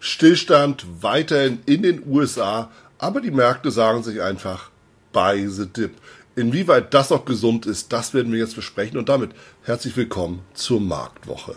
Stillstand weiterhin in den USA, aber die Märkte sagen sich einfach, buy the dip. Inwieweit das auch gesund ist, das werden wir jetzt besprechen und damit herzlich willkommen zur Marktwoche.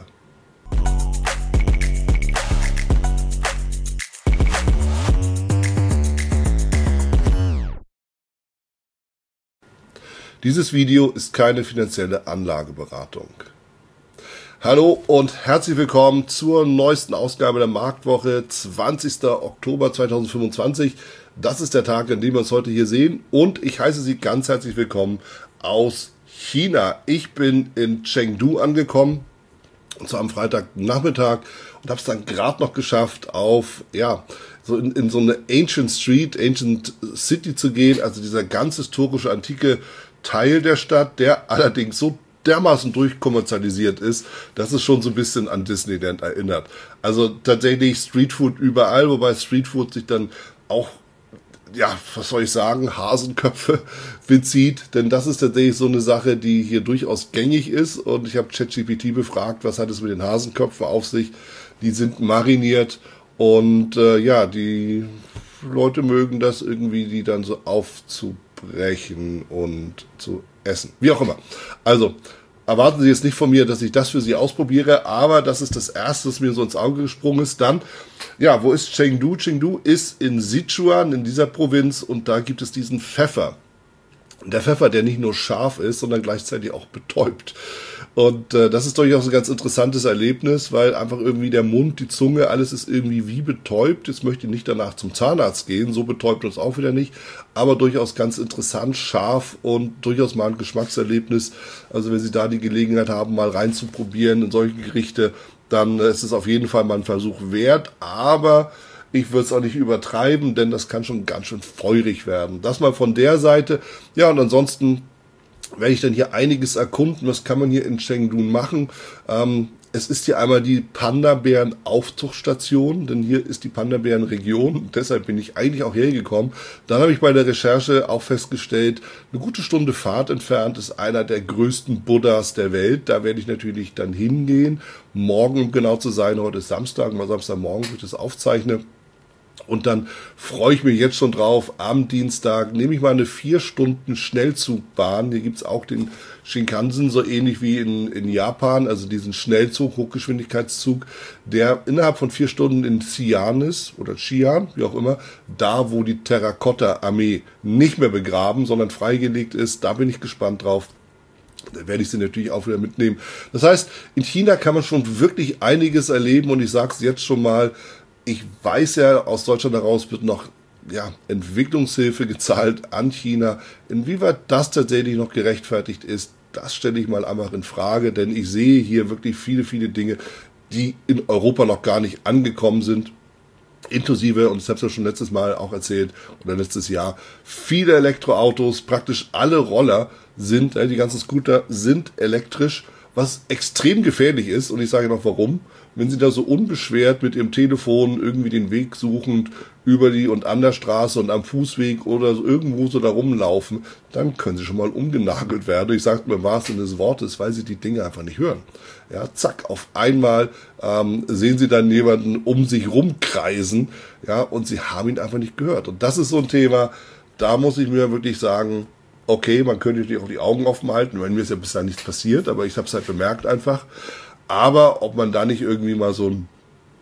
Dieses Video ist keine finanzielle Anlageberatung. Hallo und herzlich willkommen zur neuesten Ausgabe der Marktwoche, 20. Oktober 2025. Das ist der Tag, an dem wir uns heute hier sehen und ich heiße Sie ganz herzlich willkommen aus China. Ich bin in Chengdu angekommen, und zwar am Freitagnachmittag und habe es dann gerade noch geschafft, in so eine Ancient Street, Ancient City zu gehen, also dieser ganze historische, antike Teil der Stadt, der allerdings so dermaßen durchkommerzialisiert ist, dass es schon so ein bisschen an Disneyland erinnert. Also tatsächlich Streetfood überall, wobei Streetfood sich dann auch, Hasenköpfe bezieht, denn das ist tatsächlich so eine Sache, die hier durchaus gängig ist und ich habe ChatGPT befragt, was hat es mit den Hasenköpfen auf sich? Die sind mariniert und die Leute mögen das irgendwie, die dann so aufzubrechen und zu essen. Wie auch immer. Also, erwarten Sie jetzt nicht von mir, dass ich das für Sie ausprobiere, aber das ist das Erste, was mir so ins Auge gesprungen ist. Dann, wo ist Chengdu? Chengdu ist in Sichuan, in dieser Provinz, und da gibt es diesen Pfeffer. Der Pfeffer, der nicht nur scharf ist, sondern gleichzeitig auch betäubt. Und das ist durchaus ein ganz interessantes Erlebnis, weil einfach irgendwie der Mund, die Zunge, alles ist irgendwie wie betäubt. Jetzt möchte ich nicht danach zum Zahnarzt gehen, so betäubt uns auch wieder nicht, aber durchaus ganz interessant, scharf und durchaus mal ein Geschmackserlebnis. Also wenn Sie da die Gelegenheit haben, mal reinzuprobieren in solche Gerichte, dann ist es auf jeden Fall mal ein Versuch wert, aber ich würde es auch nicht übertreiben, denn das kann schon ganz schön feurig werden. Das mal von der Seite. Ja, und ansonsten werde ich dann hier einiges erkunden. Was kann man hier in Chengdu machen? Es ist hier einmal die Panda-Bären-Aufzuchtstation, denn hier ist die Panda-Bären-Region. Deshalb bin ich eigentlich auch hergekommen. Dann habe ich bei der Recherche auch festgestellt, eine gute Stunde Fahrt entfernt ist einer der größten Buddhas der Welt. Da werde ich natürlich dann hingehen. Morgen, um genau zu sein, heute ist Samstag, mal Samstagmorgen, wo ich das aufzeichne. Und dann freue ich mich jetzt schon drauf. Am Dienstag nehme ich mal eine 4 Stunden Schnellzugbahn. Hier gibt's auch den Shinkansen, so ähnlich wie in Japan, also diesen Schnellzug, Hochgeschwindigkeitszug, der innerhalb von 4 Stunden in Xi'an ist, oder Xi'an, wie auch immer, da wo die Terrakotta-Armee nicht mehr begraben, sondern freigelegt ist. Da bin ich gespannt drauf. Da werde ich sie natürlich auch wieder mitnehmen. Das heißt, in China kann man schon wirklich einiges erleben und ich sage es jetzt schon mal, ich weiß ja, aus Deutschland heraus wird noch Entwicklungshilfe gezahlt an China. Inwieweit das tatsächlich noch gerechtfertigt ist, das stelle ich mal einfach in Frage, denn ich sehe hier wirklich viele, viele Dinge, die in Europa noch gar nicht angekommen sind. Inklusive, und das habe ich ja schon letztes Mal auch erzählt, oder letztes Jahr, viele Elektroautos, praktisch alle Roller sind, die ganzen Scooter sind elektrisch, was extrem gefährlich ist, und ich sage noch warum. Wenn Sie da so unbeschwert mit Ihrem Telefon irgendwie den Weg suchend über die und an der Straße und am Fußweg oder so irgendwo so da rumlaufen, dann können Sie schon mal umgenagelt werden. Ich sage mir im wahrsten Sinne des Wortes, weil Sie die Dinge einfach nicht hören. Ja, zack, auf einmal sehen Sie dann jemanden um sich rumkreisen, und Sie haben ihn einfach nicht gehört. Und das ist so ein Thema, da muss ich mir wirklich sagen, okay, man könnte natürlich auch die Augen offen halten, weil mir ist ja bisher nichts passiert, aber ich habe es halt bemerkt einfach. Aber ob man da nicht irgendwie mal so ein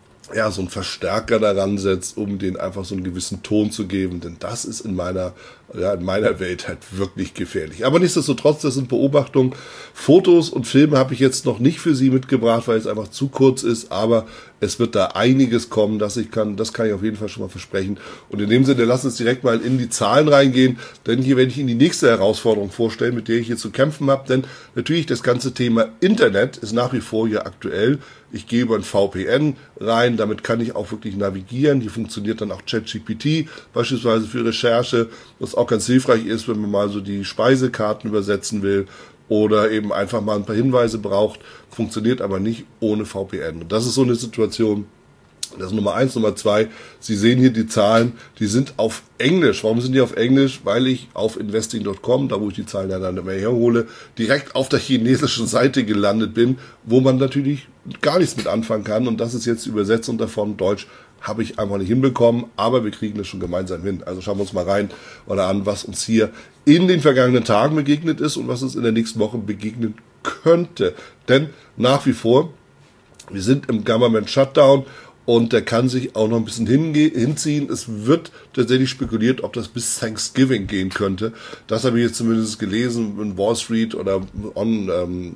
Verstärker daran setzt, um den einfach so einen gewissen Ton zu geben, denn das ist in meiner Welt halt wirklich gefährlich. Aber nichtsdestotrotz, das sind Beobachtungen. Fotos und Filme habe ich jetzt noch nicht für Sie mitgebracht, weil es einfach zu kurz ist, aber es wird da einiges kommen, das kann ich auf jeden Fall schon mal versprechen. Und in dem Sinne, lass uns direkt mal in die Zahlen reingehen, denn hier werde ich Ihnen die nächste Herausforderung vorstellen, mit der ich hier zu kämpfen habe, denn natürlich das ganze Thema Internet ist nach wie vor hier aktuell. Ich gehe über ein VPN rein, damit kann ich auch wirklich navigieren. Hier funktioniert dann auch ChatGPT, beispielsweise für Recherche, was auch ganz hilfreich ist, wenn man mal so die Speisekarten übersetzen will oder eben einfach mal ein paar Hinweise braucht, funktioniert aber nicht ohne VPN. Und das ist so eine Situation, das ist Nummer 1. Nummer 2, Sie sehen hier die Zahlen, die sind auf Englisch. Warum sind die auf Englisch? Weil ich auf investing.com, da wo ich die Zahlen ja dann immer herhole, direkt auf der chinesischen Seite gelandet bin, wo man natürlich gar nichts mit anfangen kann. Und das ist jetzt die Übersetzung davon, Deutsch habe ich einfach nicht hinbekommen, aber wir kriegen das schon gemeinsam hin. Also schauen wir uns mal rein oder an, was uns hier in den vergangenen Tagen begegnet ist und was uns in der nächsten Woche begegnen könnte. Denn nach wie vor, wir sind im Government Shutdown und der kann sich auch noch ein bisschen hinziehen. Es wird tatsächlich spekuliert, ob das bis Thanksgiving gehen könnte. Das habe ich jetzt zumindest gelesen in Wall Street oder im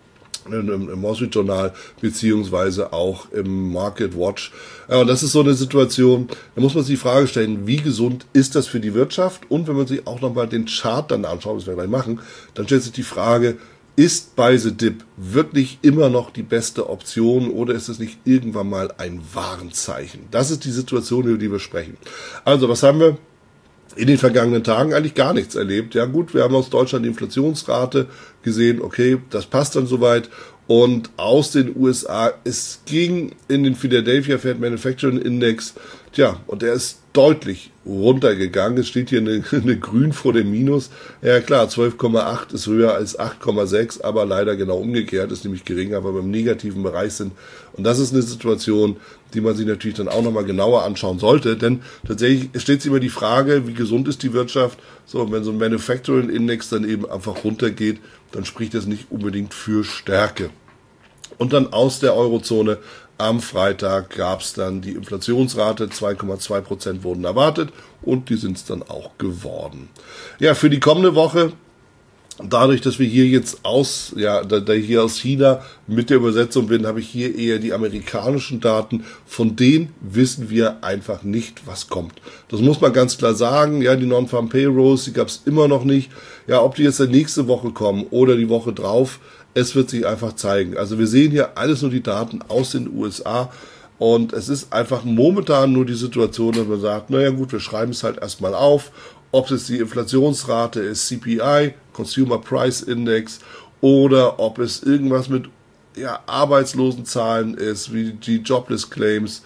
Wall Street Journal beziehungsweise auch im Market Watch. Ja, und das ist so eine Situation, da muss man sich die Frage stellen, wie gesund ist das für die Wirtschaft? Und wenn man sich auch nochmal den Chart dann anschaut, was wir gleich machen, dann stellt sich die Frage, ist Buy the Dip wirklich immer noch die beste Option oder ist es nicht irgendwann mal ein Warnzeichen? Das ist die Situation, über die wir sprechen. Also, was haben wir in den vergangenen Tagen? Eigentlich gar nichts erlebt. Ja gut, wir haben aus Deutschland die Inflationsrate gesehen, okay, das passt dann soweit. Und aus den USA, es ging in den Philadelphia Fed Manufacturing Index, und der ist deutlich runtergegangen. Es steht hier eine Grün vor dem Minus. Ja klar, 12,8 ist höher als 8,6, aber leider genau umgekehrt, ist nämlich geringer, weil wir im negativen Bereich sind. Und das ist eine Situation, die man sich natürlich dann auch nochmal genauer anschauen sollte, denn tatsächlich stellt sich immer die Frage, wie gesund ist die Wirtschaft? So, wenn so ein Manufacturing Index dann eben einfach runtergeht, dann spricht das nicht unbedingt für Stärke. Und dann aus der Eurozone am Freitag gab es dann die Inflationsrate, 2,2% wurden erwartet und die sind es dann auch geworden. Ja, für die kommende Woche, dadurch, dass wir hier jetzt da ich hier aus China mit der Übersetzung bin, habe ich hier eher die amerikanischen Daten. Von denen wissen wir einfach nicht, was kommt. Das muss man ganz klar sagen. Ja, die Non-Farm Payrolls, die gab es immer noch nicht. Ja, ob die jetzt dann nächste Woche kommen oder die Woche drauf, es wird sich einfach zeigen. Also wir sehen hier alles nur die Daten aus den USA und es ist einfach momentan nur die Situation, dass man sagt, naja gut, wir schreiben es halt erstmal auf, ob es die Inflationsrate ist, CPI, Consumer Price Index, oder ob es irgendwas mit Arbeitslosenzahlen ist, wie die Jobless Claims,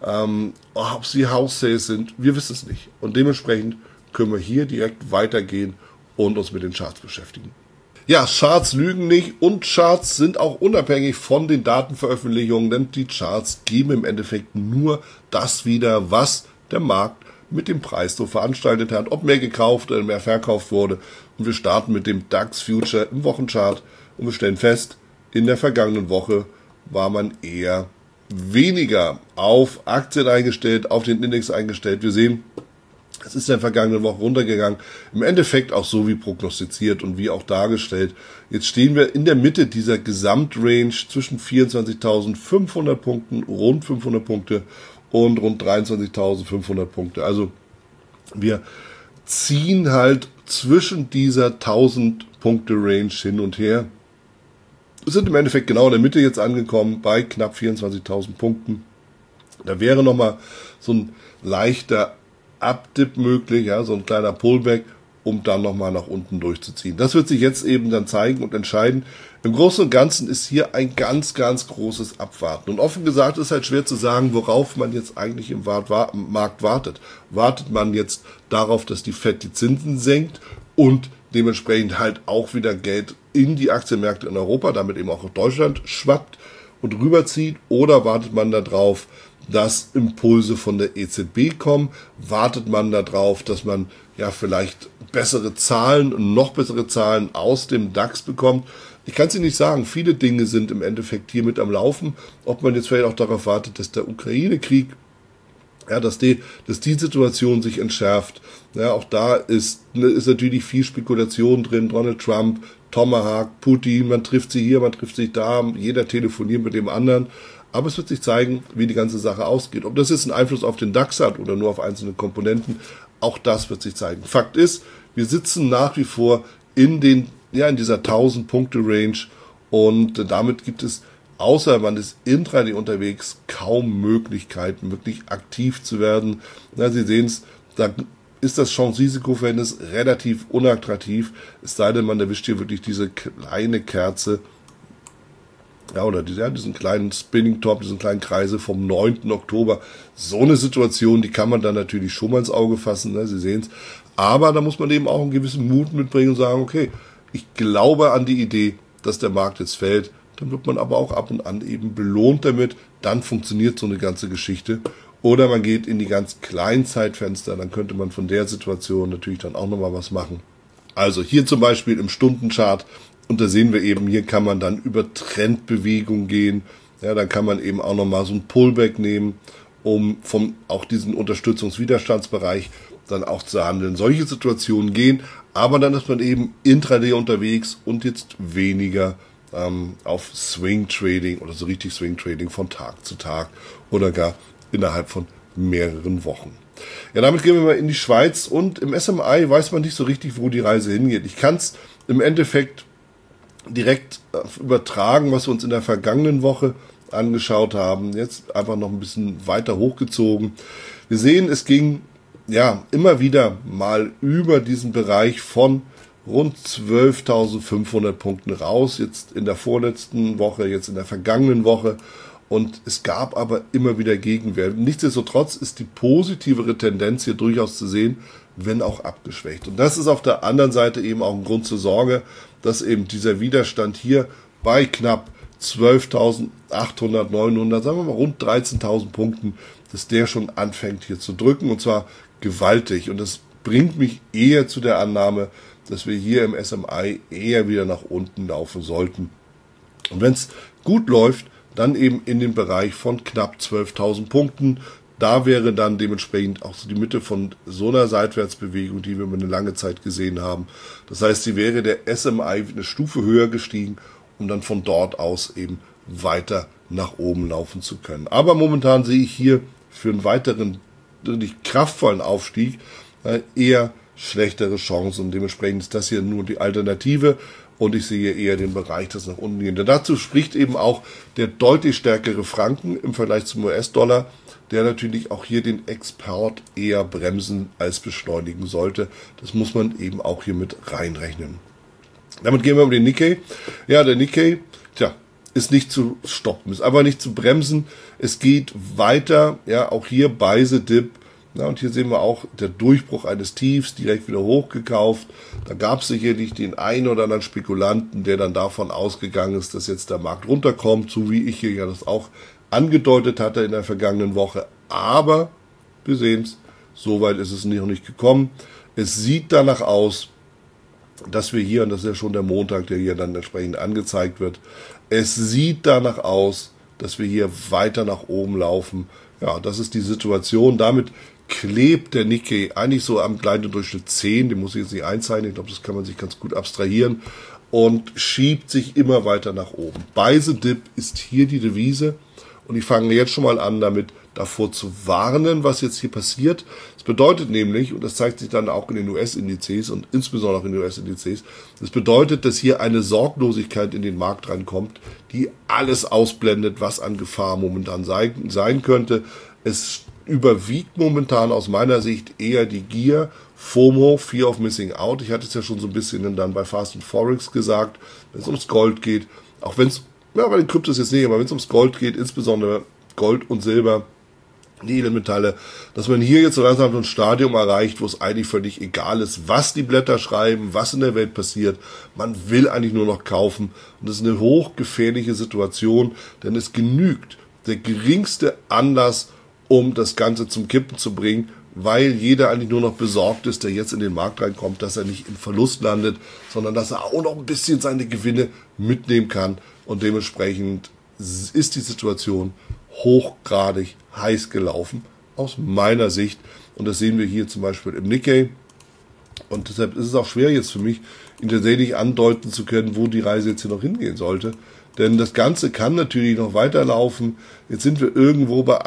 ob sie House Sales sind, wir wissen es nicht. Und dementsprechend können wir hier direkt weitergehen und uns mit den Charts beschäftigen. Ja, Charts lügen nicht und Charts sind auch unabhängig von den Datenveröffentlichungen, denn die Charts geben im Endeffekt nur das wieder, was der Markt mit dem Preis so veranstaltet hat, ob mehr gekauft oder mehr verkauft wurde. Und wir starten mit dem DAX Future im Wochenchart und wir stellen fest, in der vergangenen Woche war man eher weniger auf Aktien eingestellt, auf den Index eingestellt. Wir sehen, es ist in der vergangenen Woche runtergegangen. Im Endeffekt auch so wie prognostiziert und wie auch dargestellt. Jetzt stehen wir in der Mitte dieser Gesamtrange zwischen 24.500 Punkten, rund 500 Punkte und rund 23.500 Punkte. Also wir ziehen halt zwischen dieser 1000 Punkte Range hin und her. Wir sind im Endeffekt genau in der Mitte jetzt angekommen bei knapp 24.000 Punkten. Da wäre nochmal so ein leichter Abdip möglich, ja, so ein kleiner Pullback, um dann nochmal nach unten durchzuziehen. Das wird sich jetzt eben dann zeigen und entscheiden. Im Großen und Ganzen ist hier ein ganz, ganz großes Abwarten. Und offen gesagt ist halt schwer zu sagen, worauf man jetzt eigentlich im Markt wartet. Wartet man jetzt darauf, dass die Fed die Zinsen senkt und dementsprechend halt auch wieder Geld in die Aktienmärkte in Europa, damit eben auch Deutschland schwappt und rüberzieht, oder wartet man darauf, dass Impulse von der EZB kommen? Wartet man darauf, dass man vielleicht bessere Zahlen, noch bessere Zahlen aus dem DAX bekommt? Ich kann es Ihnen nicht sagen. Viele Dinge sind im Endeffekt hier mit am Laufen. Ob man jetzt vielleicht auch darauf wartet, dass der Ukraine-Krieg, dass die Situation sich entschärft. Ja, auch da ist natürlich viel Spekulation drin. Donald Trump, Tomahawk, Putin, man trifft sie hier, man trifft sich da, jeder telefoniert mit dem anderen. Aber es wird sich zeigen, wie die ganze Sache ausgeht. Ob das jetzt einen Einfluss auf den DAX hat oder nur auf einzelne Komponenten, auch das wird sich zeigen. Fakt ist, wir sitzen nach wie vor in dieser 1000-Punkte-Range und damit gibt es, außer man ist intraday unterwegs, kaum Möglichkeiten, wirklich aktiv zu werden. Na, Sie sehen es, da ist das Chance-Risiko-Verhältnis relativ unattraktiv, es sei denn, man erwischt hier wirklich diese kleine Kerze, oder diesen kleinen Spinning-Top, diesen kleinen Kreise vom 9. Oktober. So eine Situation, die kann man dann natürlich schon mal ins Auge fassen, ne? Sie sehen es. Aber da muss man eben auch einen gewissen Mut mitbringen und sagen, okay, ich glaube an die Idee, dass der Markt jetzt fällt. Dann wird man aber auch ab und an eben belohnt damit. Dann funktioniert so eine ganze Geschichte. Oder man geht in die ganz kleinen Zeitfenster, dann könnte man von der Situation natürlich dann auch nochmal was machen. Also hier zum Beispiel im Stundenchart, und da sehen wir eben, hier kann man dann über Trendbewegung gehen. Ja, dann kann man eben auch nochmal so ein Pullback nehmen, um vom auch diesen Unterstützungswiderstandsbereich dann auch zu handeln. Solche Situationen gehen, aber dann ist man eben intraday unterwegs und jetzt weniger auf Swing Trading oder so richtig Swing Trading von Tag zu Tag oder gar innerhalb von mehreren Wochen. Ja, damit gehen wir mal in die Schweiz, und im SMI weiß man nicht so richtig, wo die Reise hingeht. Ich kann es im Endeffekt direkt übertragen, was wir uns in der vergangenen Woche angeschaut haben. Jetzt einfach noch ein bisschen weiter hochgezogen. Wir sehen, es ging ja immer wieder mal über diesen Bereich von rund 12.500 Punkten raus, jetzt in der vorletzten Woche, jetzt in der vergangenen Woche, und es gab aber immer wieder Gegenwehr. Nichtsdestotrotz ist die positivere Tendenz hier durchaus zu sehen, wenn auch abgeschwächt. Und das ist auf der anderen Seite eben auch ein Grund zur Sorge, dass eben dieser Widerstand hier bei knapp 12.800, 900, sagen wir mal rund 13.000 Punkten, dass der schon anfängt hier zu drücken, und zwar gewaltig. Und das bringt mich eher zu der Annahme, dass wir hier im SMI eher wieder nach unten laufen sollten. Und wenn es gut läuft, dann eben in den Bereich von knapp 12.000 Punkten. Da wäre dann dementsprechend auch so die Mitte von so einer Seitwärtsbewegung, die wir über eine lange Zeit gesehen haben. Das heißt, sie wäre der SMI eine Stufe höher gestiegen, um dann von dort aus eben weiter nach oben laufen zu können. Aber momentan sehe ich hier für einen weiteren, wirklich kraftvollen Aufstieg eher schlechtere Chancen. Und dementsprechend ist das hier nur die Alternative. Und ich sehe eher den Bereich, das nach unten geht. Dazu spricht eben auch der deutlich stärkere Franken im Vergleich zum US-Dollar, der natürlich auch hier den Export eher bremsen als beschleunigen sollte. Das muss man eben auch hier mit reinrechnen. Damit gehen wir um den Nikkei. Ja, der Nikkei, ist nicht zu stoppen, ist aber nicht zu bremsen. Es geht weiter, ja, auch hier Buy the Dip. Ja, und hier sehen wir auch der Durchbruch eines Tiefs, direkt wieder hochgekauft. Da gab es sicherlich den einen oder anderen Spekulanten, der dann davon ausgegangen ist, dass jetzt der Markt runterkommt, so wie ich hier ja das auch angedeutet hatte in der vergangenen Woche. Aber wir sehen es, so weit ist es noch nicht gekommen. Es sieht danach aus, dass wir hier, und das ist ja schon der Montag, der hier dann entsprechend angezeigt wird, es sieht danach aus, dass wir hier weiter nach oben laufen. Ja, das ist die Situation. Damit klebt der Nikkei eigentlich so am kleinen Durchschnitt 10, den muss ich jetzt nicht einzeichnen, ich glaube, das kann man sich ganz gut abstrahieren, und schiebt sich immer weiter nach oben. Buy the Dip ist hier die Devise, und ich fange jetzt schon mal an, damit davor zu warnen, was jetzt hier passiert. Das bedeutet nämlich, und das zeigt sich dann auch in den US-Indizes und insbesondere auch in den US-Indizes, das bedeutet, dass hier eine Sorglosigkeit in den Markt reinkommt, die alles ausblendet, was an Gefahr momentan sein könnte. Es überwiegt momentan aus meiner Sicht eher die Gier, FOMO, Fear of Missing Out. Ich hatte es ja schon so ein bisschen dann bei Fast and Forex gesagt, wenn es ums Gold geht, auch wenn es, ja, bei den Kryptos jetzt nicht, aber wenn es ums Gold geht, insbesondere Gold und Silber, die Edelmetalle, dass man hier jetzt so langsam so ein Stadium erreicht, wo es eigentlich völlig egal ist, was die Blätter schreiben, was in der Welt passiert. Man will eigentlich nur noch kaufen, und das ist eine hochgefährliche Situation, denn es genügt der geringste Anlass, um das Ganze zum Kippen zu bringen, weil jeder eigentlich nur noch besorgt ist, der jetzt in den Markt reinkommt, dass er nicht im Verlust landet, sondern dass er auch noch ein bisschen seine Gewinne mitnehmen kann, und dementsprechend ist die Situation hochgradig heiß gelaufen, aus meiner Sicht. Und das sehen wir hier zum Beispiel im Nikkei. Und deshalb ist es auch schwer jetzt für mich, ihn tatsächlich andeuten zu können, wo die Reise jetzt hier noch hingehen sollte. Denn das Ganze kann natürlich noch weiterlaufen. Jetzt sind wir irgendwo bei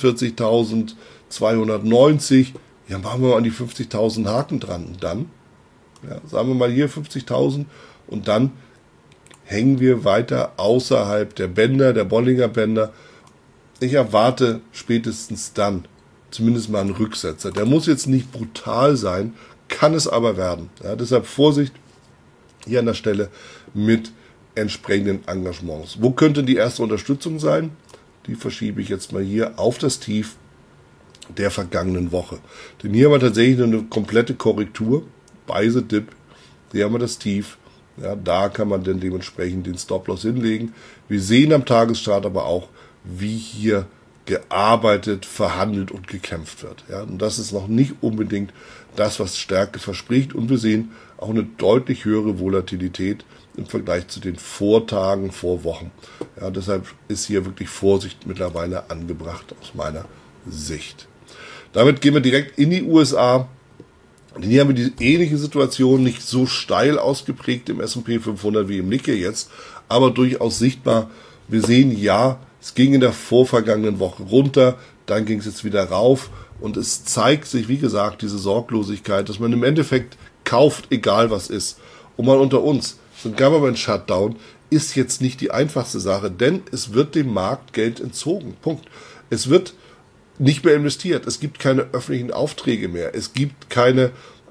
48.290. Ja, machen wir mal an die 50.000 Haken dran. Und dann, ja, sagen wir mal hier 50.000, und dann hängen wir weiter außerhalb der Bänder, der Bollinger Bänder. Ich erwarte spätestens dann zumindest mal einen Rücksetzer. Der muss jetzt nicht brutal sein, kann es aber werden. Ja, deshalb Vorsicht hier an der Stelle mit entsprechenden Engagements. Wo könnte die erste Unterstützung sein? Die verschiebe ich jetzt mal hier auf das Tief der vergangenen Woche. Denn hier haben wir tatsächlich eine komplette Korrektur. Buy the Dip. Hier haben wir das Tief. Ja, da kann man dann dementsprechend den Stop-Loss hinlegen. Wir sehen am Tagesstart aber auch, wie hier gearbeitet, verhandelt und gekämpft wird. Ja, und das ist noch nicht unbedingt das, was Stärke verspricht. Und wir sehen auch eine deutlich höhere Volatilität im Vergleich zu den Vortagen, Vorwochen. Ja, deshalb ist hier wirklich Vorsicht mittlerweile angebracht aus meiner Sicht. Damit gehen wir direkt in die USA. Und hier haben wir die ähnliche Situation, nicht so steil ausgeprägt im S&P 500 wie im Nikkei jetzt, aber durchaus sichtbar. Wir sehen, ja, es ging in der vorvergangenen Woche runter, dann ging es jetzt wieder rauf und es zeigt sich, wie gesagt, diese Sorglosigkeit, dass man im Endeffekt kauft, egal was ist. Und mal unter uns, so ein Government Shutdown ist jetzt nicht die einfachste Sache, denn es wird dem Markt Geld entzogen. Punkt. Es wird nicht mehr investiert. Es gibt keine öffentlichen Aufträge mehr. Es gibt keine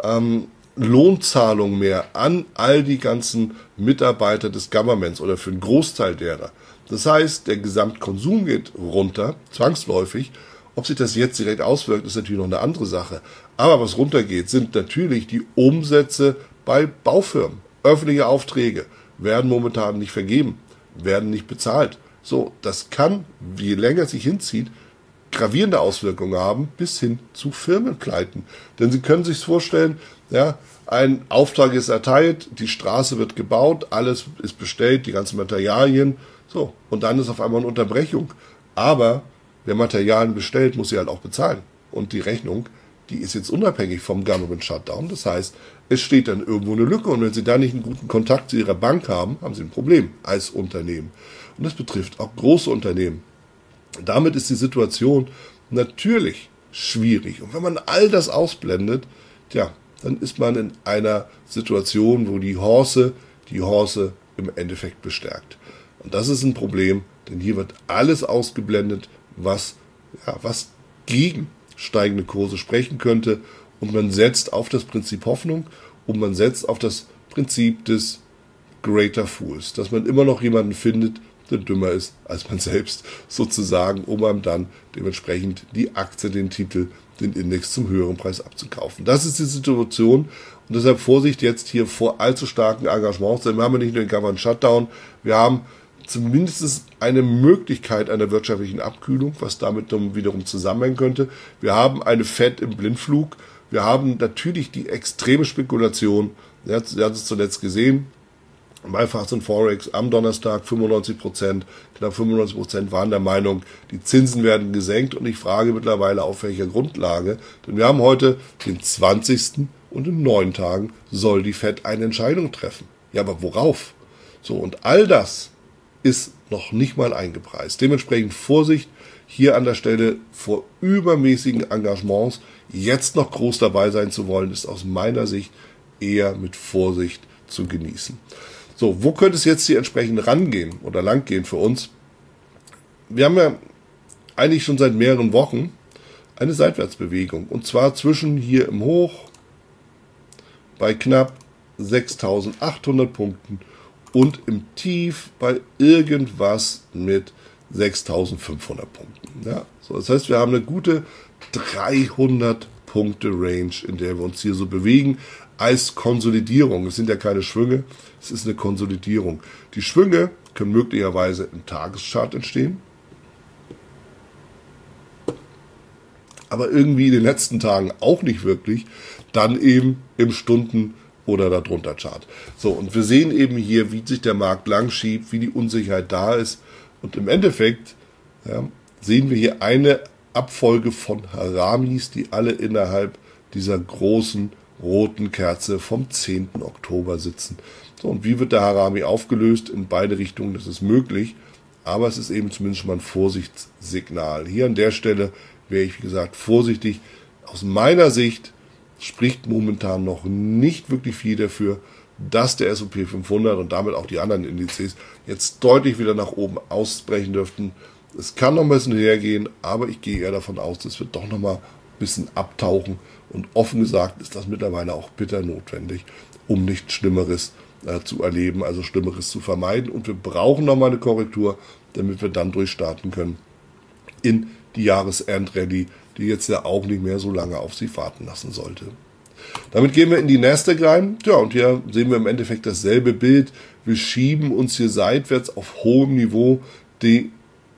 Lohnzahlung mehr an all die ganzen Mitarbeiter des Governments oder für einen Großteil derer. Das heißt, der Gesamtkonsum geht runter, zwangsläufig. Ob sich das jetzt direkt auswirkt, ist natürlich noch eine andere Sache. Aber was runtergeht, sind natürlich die Umsätze bei Baufirmen. Öffentliche Aufträge werden momentan nicht vergeben, werden nicht bezahlt. So, das kann, je länger es sich hinzieht, gravierende Auswirkungen haben, bis hin zu Firmenpleiten. Denn Sie können sich vorstellen, ja, ein Auftrag ist erteilt, die Straße wird gebaut, alles ist bestellt, die ganzen Materialien, so, und dann ist auf einmal eine Unterbrechung. Aber wer Materialien bestellt, muss sie halt auch bezahlen. Und die Rechnung, die ist jetzt unabhängig vom Government Shutdown. Das heißt, es steht dann irgendwo eine Lücke. Und wenn Sie da nicht einen guten Kontakt zu Ihrer Bank haben, haben Sie ein Problem als Unternehmen. Und das betrifft auch große Unternehmen. Damit ist die Situation natürlich schwierig. Und wenn man all das ausblendet, tja, dann ist man in einer Situation, wo die Horse im Endeffekt bestärkt. Und das ist ein Problem, denn hier wird alles ausgeblendet, was gegen steigende Kurse sprechen könnte. Und man setzt auf das Prinzip Hoffnung und man setzt auf das Prinzip des Greater Fools, dass man immer noch jemanden findet, der dümmer ist als man selbst, sozusagen, um einem dann dementsprechend die Aktie, den Titel, den Index zum höheren Preis abzukaufen. Das ist die Situation und deshalb Vorsicht jetzt hier vor allzu starken Engagements, denn wir haben ja nicht nur den Government Shutdown, wir haben zumindest eine Möglichkeit einer wirtschaftlichen Abkühlung, was damit dann wiederum zusammenhängen könnte. Wir haben eine Fed im Blindflug, wir haben natürlich die extreme Spekulation, Sie hat es zuletzt gesehen, bei Fast und Forex am Donnerstag 95%, knapp 95% waren der Meinung, die Zinsen werden gesenkt und ich frage mittlerweile auf welcher Grundlage, denn wir haben heute den 20. und in 9 Tagen soll die Fed eine Entscheidung treffen. Ja, aber worauf? So, und all das ist noch nicht mal eingepreist. Dementsprechend Vorsicht hier an der Stelle vor übermäßigen Engagements. Jetzt noch groß dabei sein zu wollen, ist aus meiner Sicht eher mit Vorsicht zu genießen. So, wo könnte es jetzt hier entsprechend rangehen oder langgehen für uns? Wir haben ja eigentlich schon seit mehreren Wochen eine Seitwärtsbewegung. Und zwar zwischen hier im Hoch bei knapp 6.800 Punkten und im Tief bei irgendwas mit 6.500 Punkten. Ja, so, das heißt, wir haben eine gute 300 Punkte Range, in der wir uns hier so bewegen, als Konsolidierung. Es sind ja keine Schwünge, es ist eine Konsolidierung. Die Schwünge können möglicherweise im Tageschart entstehen, aber irgendwie in den letzten Tagen auch nicht wirklich, dann eben im Stunden- oder darunter Chart. So, und wir sehen eben hier, wie sich der Markt lang schiebt, wie die Unsicherheit da ist. Und im Endeffekt sehen wir hier eine Abfolge von Haramis, die alle innerhalb dieser großen roten Kerze vom 10. Oktober sitzen. So, und wie wird der Harami aufgelöst? In beide Richtungen, das ist möglich, aber es ist eben zumindest schon mal ein Vorsichtssignal. Hier an der Stelle wäre ich, wie gesagt, vorsichtig. Aus meiner Sicht spricht momentan noch nicht wirklich viel dafür, dass der S&P 500 und damit auch die anderen Indizes jetzt deutlich wieder nach oben ausbrechen dürften. Es kann noch ein bisschen hergehen, aber ich gehe eher davon aus, das wird doch noch mal ein bisschen abtauchen. Und offen gesagt ist das mittlerweile auch bitter notwendig, um nichts Schlimmeres zu erleben, also Schlimmeres zu vermeiden. Und wir brauchen noch mal eine Korrektur, damit wir dann durchstarten können in die Jahresendrallye, die jetzt ja auch nicht mehr so lange auf sich warten lassen sollte. Damit gehen wir in die Nasdaq rein. Ja, und hier sehen wir im Endeffekt dasselbe Bild. Wir schieben uns hier seitwärts auf hohem Niveau. Die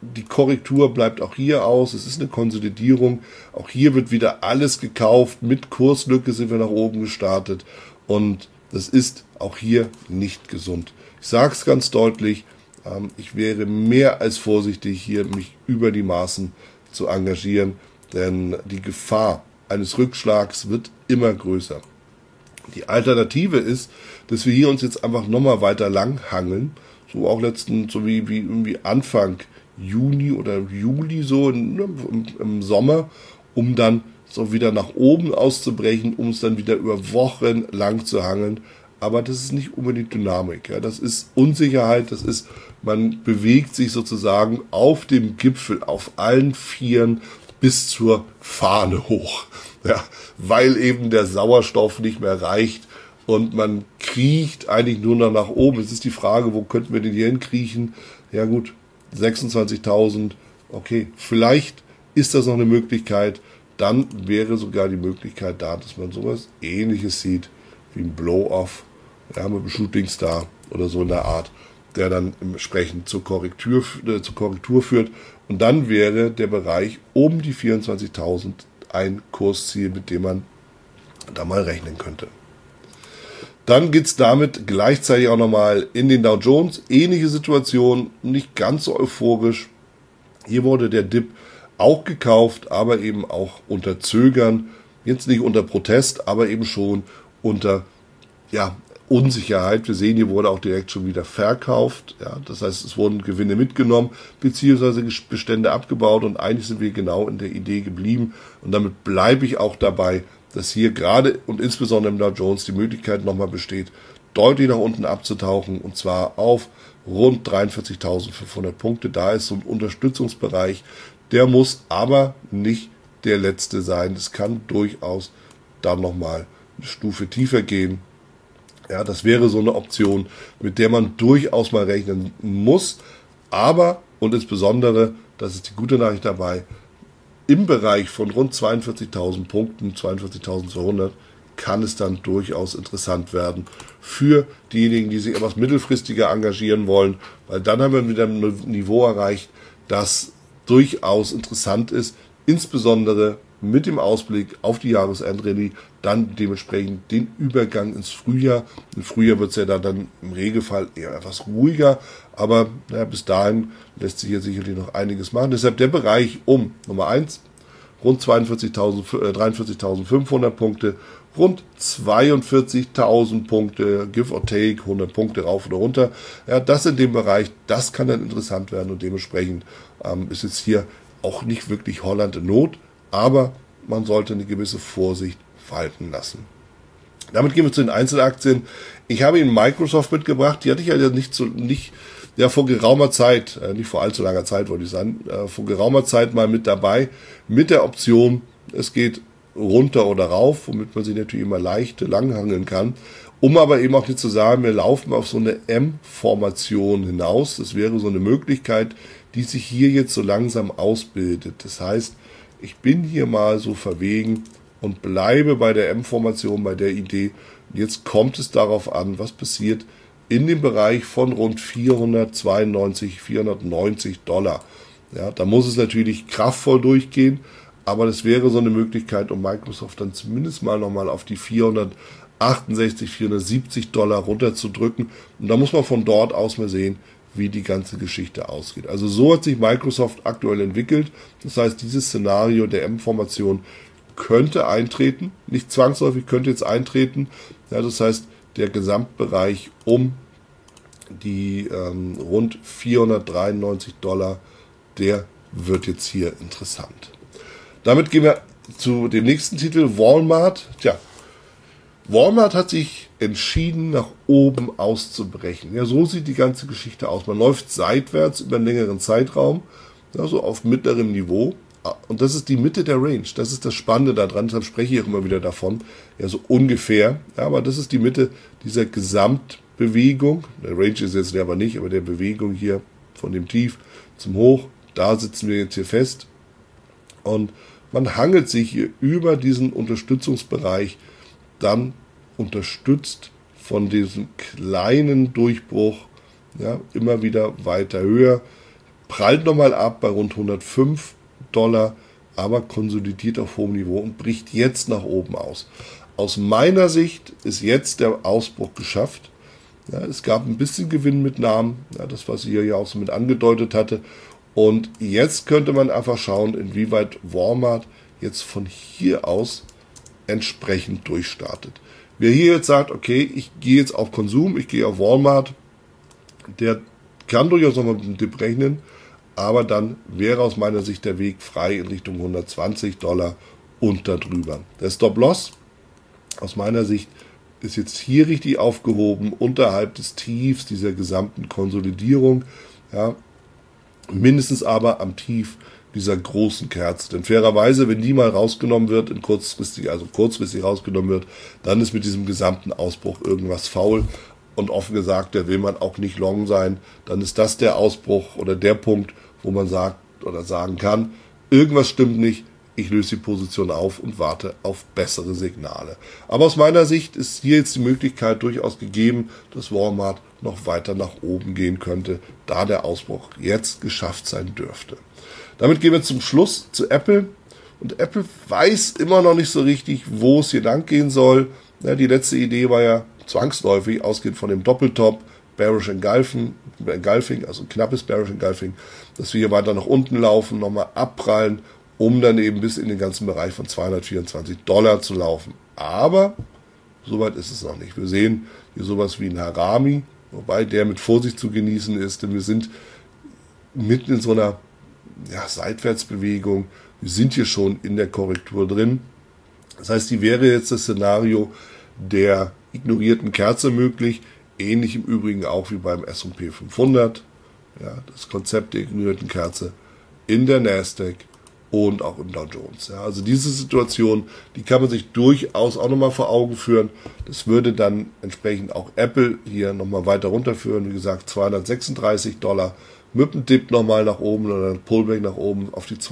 die Korrektur bleibt auch hier aus. Es ist eine Konsolidierung. Auch hier wird wieder alles gekauft. Mit Kurslücke sind wir nach oben gestartet. Und das ist auch hier nicht gesund. Ich sage es ganz deutlich. Ich wäre mehr als vorsichtig, hier mich über die Maßen zu engagieren. Denn die Gefahr eines Rückschlags wird immer größer. Die Alternative ist, dass wir hier uns jetzt einfach nochmal weiter langhangeln. So auch so wie irgendwie Anfang Juni oder Juli so im Sommer, um dann so wieder nach oben auszubrechen, um es dann wieder über Wochen lang zu hangeln. Aber das ist nicht unbedingt Dynamik. Ja. Das ist Unsicherheit, man bewegt sich sozusagen auf dem Gipfel, auf allen Vieren bis zur Fahne hoch. Ja, weil eben der Sauerstoff nicht mehr reicht und man kriecht eigentlich nur noch nach oben. Es ist die Frage, wo könnten wir denn hier hinkriechen? Ja gut, 26.000, okay, vielleicht ist das noch eine Möglichkeit. Dann wäre sogar die Möglichkeit da, dass man sowas Ähnliches sieht wie ein Blow-Off, ja, mit einem Shooting Star oder so in der Art, der dann entsprechend zur Korrektur führt. Und dann wäre der Bereich um die 24.000 ein Kursziel, mit dem man da mal rechnen könnte. Dann geht es damit gleichzeitig auch nochmal in den Dow Jones. Ähnliche Situation, nicht ganz so euphorisch. Hier wurde der Dip auch gekauft, aber eben auch unter Zögern. Jetzt nicht unter Protest, aber eben schon unter Unsicherheit. Wir sehen, hier wurde auch direkt schon wieder verkauft. Ja, das heißt, es wurden Gewinne mitgenommen, beziehungsweise Bestände abgebaut. Und eigentlich sind wir genau in der Idee geblieben. Und damit bleibe ich auch dabei, dass hier gerade und insbesondere im Dow Jones die Möglichkeit nochmal besteht, deutlich nach unten abzutauchen. Und zwar auf rund 43.500 Punkte. Da ist so ein Unterstützungsbereich. Der muss aber nicht der letzte sein. Es kann durchaus dann nochmal eine Stufe tiefer gehen. Ja, das wäre so eine Option, mit der man durchaus mal rechnen muss. Aber, und insbesondere, das ist die gute Nachricht dabei, im Bereich von rund 42.000 Punkten, 42.200, kann es dann durchaus interessant werden für diejenigen, die sich etwas mittelfristiger engagieren wollen. Weil dann haben wir wieder ein Niveau erreicht, das durchaus interessant ist, insbesondere mit dem Ausblick auf die Jahresendrallye, dann dementsprechend den Übergang ins Frühjahr. Im Frühjahr wird es ja dann im Regelfall eher etwas ruhiger, aber bis dahin lässt sich hier sicherlich noch einiges machen. Deshalb der Bereich um Nummer 1, rund 43.500 Punkte, rund 42.000 Punkte, give or take, 100 Punkte rauf oder runter. Ja, das in dem Bereich, das kann dann interessant werden und dementsprechend ist jetzt hier auch nicht wirklich Holland in Not, aber man sollte eine gewisse Vorsicht walten lassen. Damit gehen wir zu den Einzelaktien. Ich habe Ihnen Microsoft mitgebracht, die hatte ich ja nicht vor geraumer Zeit, nicht vor allzu langer Zeit wollte ich sagen, vor geraumer Zeit mal mit dabei, mit der Option, es geht runter oder rauf, womit man sich natürlich immer leicht langhangeln kann, um aber eben auch nicht zu sagen, wir laufen auf so eine M-Formation hinaus. Das wäre so eine Möglichkeit, die sich hier jetzt so langsam ausbildet. Das heißt, ich bin hier mal so verwegen und bleibe bei der M-Formation, bei der Idee. Und jetzt kommt es darauf an, was passiert in dem Bereich von rund 492, 490 Dollar. Ja, da muss es natürlich kraftvoll durchgehen, aber das wäre so eine Möglichkeit, um Microsoft dann zumindest mal nochmal auf die 468, 470 Dollar runterzudrücken. Und da muss man von dort aus mal sehen, wie die ganze Geschichte ausgeht. Also so hat sich Microsoft aktuell entwickelt. Das heißt, dieses Szenario der M-Formation könnte eintreten, nicht zwangsläufig, könnte jetzt eintreten. Ja, das heißt, der Gesamtbereich um die rund 493 Dollar, der wird jetzt hier interessant. Damit gehen wir zu dem nächsten Titel, Walmart. Tja, Walmart hat sich entschieden, nach oben auszubrechen. Ja, so sieht die ganze Geschichte aus. Man läuft seitwärts über einen längeren Zeitraum, ja, so auf mittlerem Niveau. Und das ist die Mitte der Range. Das ist das Spannende daran. Deshalb spreche ich auch immer wieder davon. Ja, so ungefähr. Ja, aber das ist die Mitte dieser Gesamtbewegung. Der Range ist jetzt aber nicht, aber der Bewegung hier von dem Tief zum Hoch. Da sitzen wir jetzt hier fest. Und man hangelt sich hier über diesen Unterstützungsbereich, dann unterstützt von diesem kleinen Durchbruch, ja, immer wieder weiter höher. prallt nochmal ab bei rund $105, aber konsolidiert auf hohem Niveau und bricht jetzt nach oben aus. Aus meiner Sicht ist jetzt der Ausbruch geschafft. Ja, es gab ein bisschen Gewinnmitnahmen, ja, das, was ich hier ja auch so mit angedeutet hatte. Und jetzt könnte man einfach schauen, inwieweit Walmart jetzt von hier aus entsprechend durchstartet. Wer hier jetzt sagt, okay, ich gehe jetzt auf Konsum, ich gehe auf Walmart, der kann durchaus noch mal mit dem Dip rechnen, aber dann wäre aus meiner Sicht der Weg frei in Richtung $120 und darüber. Der Stop-Loss aus meiner Sicht ist jetzt hier richtig aufgehoben, unterhalb des Tiefs dieser gesamten Konsolidierung, ja, mindestens aber am Tief dieser großen Kerze. Denn fairerweise, wenn die mal rausgenommen wird, kurzfristig rausgenommen wird, dann ist mit diesem gesamten Ausbruch irgendwas faul. Und offen gesagt, da will man auch nicht long sein. Dann ist das der Ausbruch oder der Punkt, wo man sagt oder sagen kann, irgendwas stimmt nicht, ich löse die Position auf und warte auf bessere Signale. Aber aus meiner Sicht ist hier jetzt die Möglichkeit durchaus gegeben, dass Walmart noch weiter nach oben gehen könnte, da der Ausbruch jetzt geschafft sein dürfte. Damit gehen wir zum Schluss zu Apple. Und Apple weiß immer noch nicht so richtig, wo es hier lang gehen soll. Ja, die letzte Idee war ja zwangsläufig, ausgehend von dem Doppeltop, Bearish Engulfing, also knappes Bearish Engulfing, dass wir hier weiter nach unten laufen, nochmal abprallen, um dann eben bis in den ganzen Bereich von $224 zu laufen. Aber soweit ist es noch nicht. Wir sehen hier sowas wie ein Harami, wobei der mit Vorsicht zu genießen ist, denn wir sind mitten in so einer Seitwärtsbewegung. Wir sind hier schon in der Korrektur drin. Das heißt, die wäre jetzt das Szenario der ignorierten Kerze möglich, ähnlich im Übrigen auch wie beim S&P 500, ja, das Konzept der ignorierten Kerze in der Nasdaq und auch im Dow Jones. Ja, also diese Situation, die kann man sich durchaus auch nochmal vor Augen führen. Das würde dann entsprechend auch Apple hier nochmal weiter runterführen. Wie gesagt, $236 mit einem Dip nochmal nach oben oder ein Pullback nach oben auf die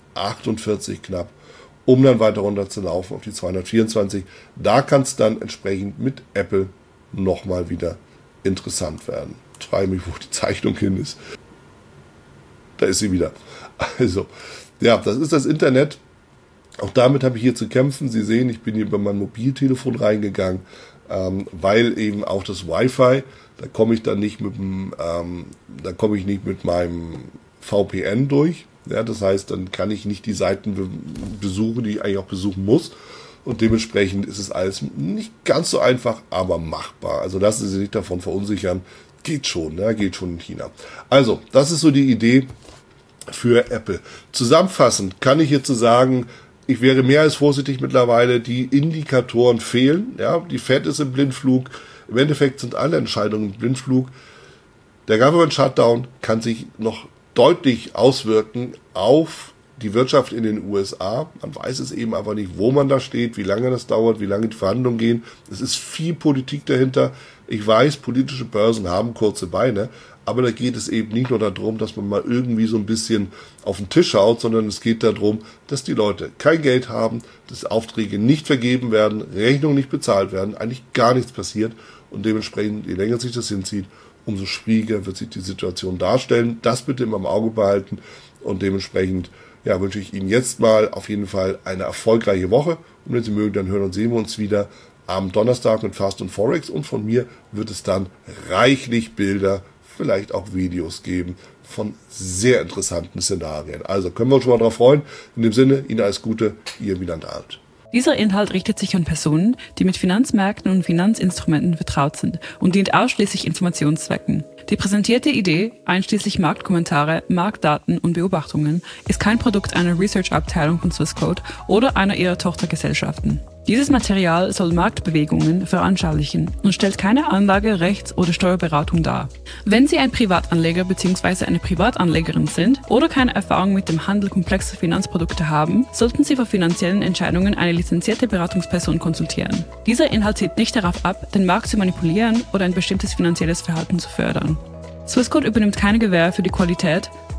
248 knapp, um dann weiter runter zu laufen auf die 224. Da kann es dann entsprechend mit Apple nochmal wieder interessant werden. Ich frage mich, wo die Zeichnung hin ist. Da ist sie wieder. Also, ja, das ist das Internet. Auch damit habe ich hier zu kämpfen. Sie sehen, ich bin hier bei meinem Mobiltelefon reingegangen, weil eben auch das Wi-Fi, da komme ich dann nicht mit meinem VPN durch. Ja, das heißt, dann kann ich nicht die Seiten besuchen, die ich eigentlich auch besuchen muss. Und dementsprechend ist es alles nicht ganz so einfach, aber machbar. Also lassen Sie sich nicht davon verunsichern. Geht schon, ne? Geht schon in China. Also, das ist so die Idee für Apple. Zusammenfassend kann ich hierzu sagen, ich wäre mehr als vorsichtig mittlerweile. Die Indikatoren fehlen. Ja, die Fed ist im Blindflug. Im Endeffekt sind alle Entscheidungen im Blindflug. Der Government Shutdown kann sich noch deutlich auswirken auf die Wirtschaft in den USA. Man weiß es eben aber nicht, wo man da steht, wie lange das dauert, wie lange die Verhandlungen gehen. Es ist viel Politik dahinter. Ich weiß, politische Börsen haben kurze Beine, aber da geht es eben nicht nur darum, dass man mal irgendwie so ein bisschen auf den Tisch haut, sondern es geht darum, dass die Leute kein Geld haben, dass Aufträge nicht vergeben werden, Rechnungen nicht bezahlt werden, eigentlich gar nichts passiert und dementsprechend, je länger sich das hinzieht, umso schwieriger wird sich die Situation darstellen. Das bitte immer im Auge behalten und dementsprechend wünsche ich Ihnen jetzt mal auf jeden Fall eine erfolgreiche Woche und wenn Sie mögen, dann hören und sehen wir uns wieder am Donnerstag mit Fast und Forex und von mir wird es dann reichlich Bilder, vielleicht auch Videos geben von sehr interessanten Szenarien. Also können wir uns schon mal darauf freuen. In dem Sinne, Ihnen alles Gute, Ihr Wieland Arndt. Dieser Inhalt richtet sich an Personen, die mit Finanzmärkten und Finanzinstrumenten vertraut sind und dient ausschließlich Informationszwecken. Die präsentierte Idee, einschließlich Marktkommentare, Marktdaten und Beobachtungen, ist kein Produkt einer Research-Abteilung von Swissquote oder einer ihrer Tochtergesellschaften. Dieses Material soll Marktbewegungen veranschaulichen und stellt keine Anlage-, Rechts- oder Steuerberatung dar. Wenn Sie ein Privatanleger bzw. eine Privatanlegerin sind oder keine Erfahrung mit dem Handel komplexer Finanzprodukte haben, sollten Sie für finanziellen Entscheidungen eine lizenzierte Beratungsperson konsultieren. Dieser Inhalt zielt nicht darauf ab, den Markt zu manipulieren oder ein bestimmtes finanzielles Verhalten zu fördern. Swissquote übernimmt keine Gewähr für die Qualität,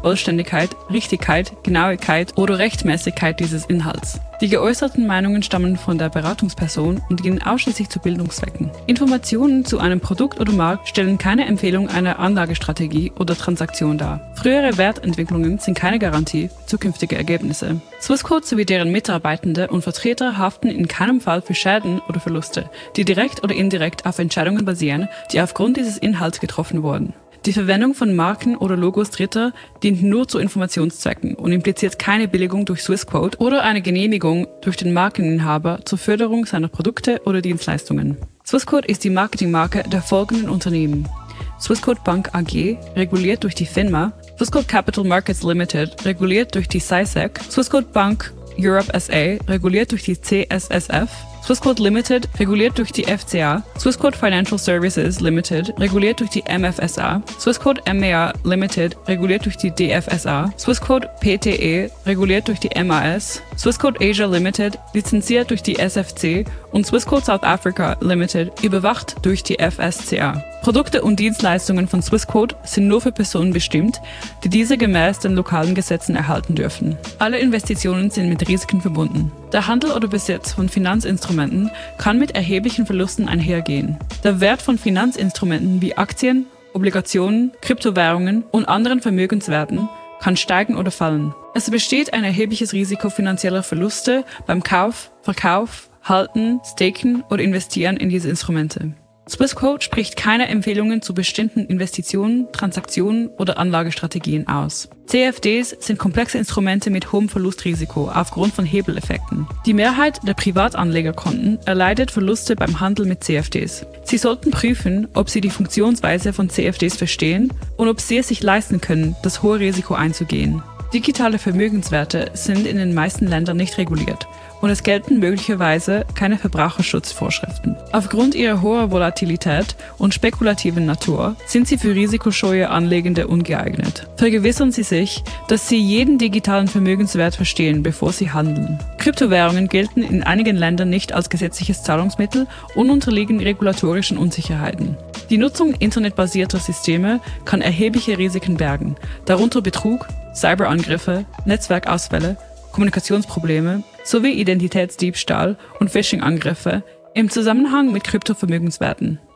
Vollständigkeit, Richtigkeit, Genauigkeit oder Rechtmäßigkeit dieses Inhalts. Die geäußerten Meinungen stammen von der Beratungsperson und dienen ausschließlich zu Bildungszwecken. Informationen zu einem Produkt oder Markt stellen keine Empfehlung einer Anlagestrategie oder Transaktion dar. Frühere Wertentwicklungen sind keine Garantie für zukünftige Ergebnisse. Swissquote sowie deren Mitarbeitende und Vertreter haften in keinem Fall für Schäden oder Verluste, die direkt oder indirekt auf Entscheidungen basieren, die aufgrund dieses Inhalts getroffen wurden. Die Verwendung von Marken oder Logos Dritter dient nur zu Informationszwecken und impliziert keine Billigung durch Swissquote oder eine Genehmigung durch den Markeninhaber zur Förderung seiner Produkte oder Dienstleistungen. Swissquote ist die Marketingmarke der folgenden Unternehmen: Swissquote Bank AG, reguliert durch die FINMA, Swissquote Capital Markets Limited, reguliert durch die SISEC, Swissquote Bank Europe SA, reguliert durch die CSSF, Swissquote Limited, reguliert durch die FCA, Swissquote Financial Services Limited, reguliert durch die MFSA, Swissquote MEA Limited, reguliert durch die DFSA, Swissquote PTE, reguliert durch die MAS, Swissquote Asia Limited, lizenziert durch die SFC und Swissquote South Africa Limited, überwacht durch die FSCA. Produkte und Dienstleistungen von Swissquote sind nur für Personen bestimmt, die diese gemäß den lokalen Gesetzen erhalten dürfen. Alle Investitionen sind mit Risiken verbunden. Der Handel oder Besitz von Finanzinstrumenten kann mit erheblichen Verlusten einhergehen. Der Wert von Finanzinstrumenten wie Aktien, Obligationen, Kryptowährungen und anderen Vermögenswerten kann steigen oder fallen. Es besteht ein erhebliches Risiko finanzieller Verluste beim Kauf, Verkauf, Halten, Staken oder Investieren in diese Instrumente. Swissquote spricht keine Empfehlungen zu bestimmten Investitionen, Transaktionen oder Anlagestrategien aus. CFDs sind komplexe Instrumente mit hohem Verlustrisiko aufgrund von Hebeleffekten. Die Mehrheit der Privatanlegerkonten erleidet Verluste beim Handel mit CFDs. Sie sollten prüfen, ob Sie die Funktionsweise von CFDs verstehen und ob Sie es sich leisten können, das hohe Risiko einzugehen. Digitale Vermögenswerte sind in den meisten Ländern nicht reguliert und es gelten möglicherweise keine Verbraucherschutzvorschriften. Aufgrund ihrer hohen Volatilität und spekulativen Natur sind sie für risikoscheue Anlegende ungeeignet. Vergewissern Sie sich, dass Sie jeden digitalen Vermögenswert verstehen, bevor Sie handeln. Kryptowährungen gelten in einigen Ländern nicht als gesetzliches Zahlungsmittel und unterliegen regulatorischen Unsicherheiten. Die Nutzung internetbasierter Systeme kann erhebliche Risiken bergen, darunter Betrug, Cyberangriffe, Netzwerkausfälle, Kommunikationsprobleme sowie Identitätsdiebstahl und Phishing-Angriffe im Zusammenhang mit Kryptovermögenswerten.